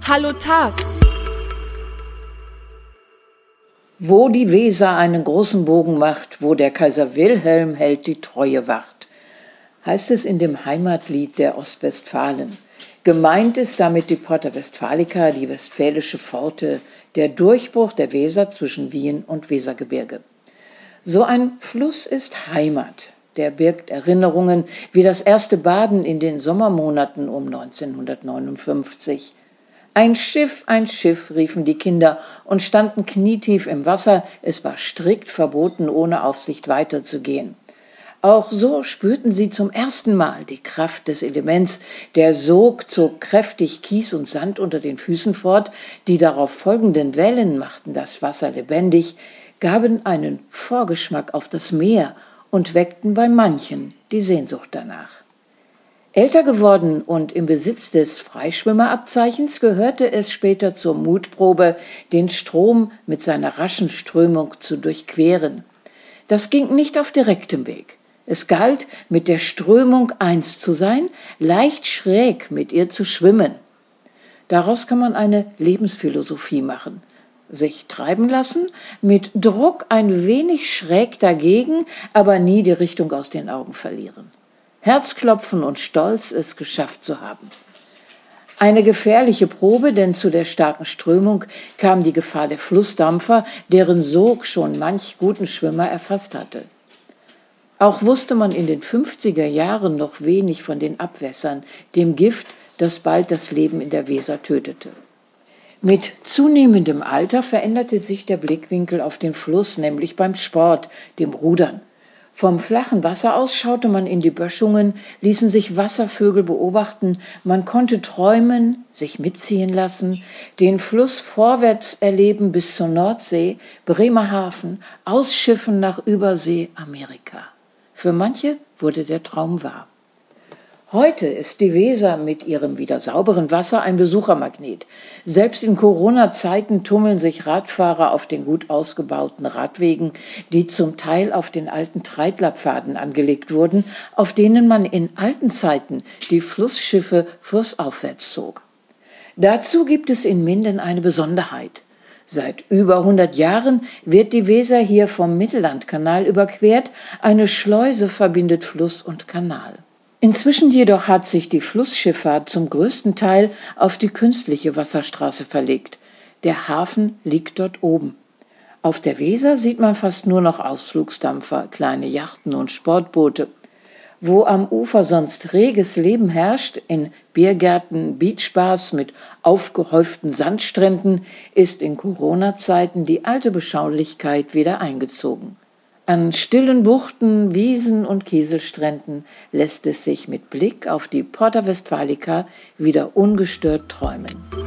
Hallo Tag! Wo die Weser einen großen Bogen macht, wo der Kaiser Wilhelm hält die Treue wacht, heißt es in dem Heimatlied der Ostwestfalen. Gemeint ist damit die Porta Westfalica, die westfälische Pforte, der Durchbruch der Weser zwischen Wien und Wesergebirge. So ein Fluss ist Heimat. Der birgt Erinnerungen wie das erste Baden in den Sommermonaten um 1959. Ein Schiff, riefen die Kinder und standen knietief im Wasser. Es war strikt verboten, ohne Aufsicht weiterzugehen. Auch so spürten sie zum ersten Mal die Kraft des Elements. Der Sog zog kräftig Kies und Sand unter den Füßen fort. Die darauf folgenden Wellen machten das Wasser lebendig, gaben einen Vorgeschmack auf das Meer und weckten bei manchen die Sehnsucht danach. Älter geworden und im Besitz des Freischwimmerabzeichens gehörte es später zur Mutprobe, den Strom mit seiner raschen Strömung zu durchqueren. Das ging nicht auf direktem Weg. Es galt, mit der Strömung eins zu sein, leicht schräg mit ihr zu schwimmen. Daraus kann man eine Lebensphilosophie machen. Sich treiben lassen, mit Druck ein wenig schräg dagegen, aber nie die Richtung aus den Augen verlieren. Herzklopfen und Stolz, es geschafft zu haben. Eine gefährliche Probe, denn zu der starken Strömung kam die Gefahr der Flussdampfer, deren Sog schon manch guten Schwimmer erfasst hatte. Auch wusste man in den 50er Jahren noch wenig von den Abwässern, dem Gift, das bald das Leben in der Weser tötete. Mit zunehmendem Alter veränderte sich der Blickwinkel auf den Fluss, nämlich beim Sport, dem Rudern. Vom flachen Wasser aus schaute man in die Böschungen, ließen sich Wasservögel beobachten, man konnte träumen, sich mitziehen lassen, den Fluss vorwärts erleben bis zur Nordsee, Bremerhaven, ausschiffen nach Übersee, Amerika. Für manche wurde der Traum wahr. Heute ist die Weser mit ihrem wieder sauberen Wasser ein Besuchermagnet. Selbst in Corona-Zeiten tummeln sich Radfahrer auf den gut ausgebauten Radwegen, die zum Teil auf den alten Treidlerpfaden angelegt wurden, auf denen man in alten Zeiten die Flussschiffe flussaufwärts zog. Dazu gibt es in Minden eine Besonderheit. Seit über 100 Jahren wird die Weser hier vom Mittellandkanal überquert. Eine Schleuse verbindet Fluss und Kanal. Inzwischen jedoch hat sich die Flussschifffahrt zum größten Teil auf die künstliche Wasserstraße verlegt. Der Hafen liegt dort oben. Auf der Weser sieht man fast nur noch Ausflugsdampfer, kleine Yachten und Sportboote. Wo am Ufer sonst reges Leben herrscht, in Biergärten, Beachbars mit aufgehäuften Sandstränden, ist in Corona-Zeiten die alte Beschaulichkeit wieder eingezogen. An stillen Buchten, Wiesen und Kieselstränden lässt es sich mit Blick auf die Porta Westfalica wieder ungestört träumen.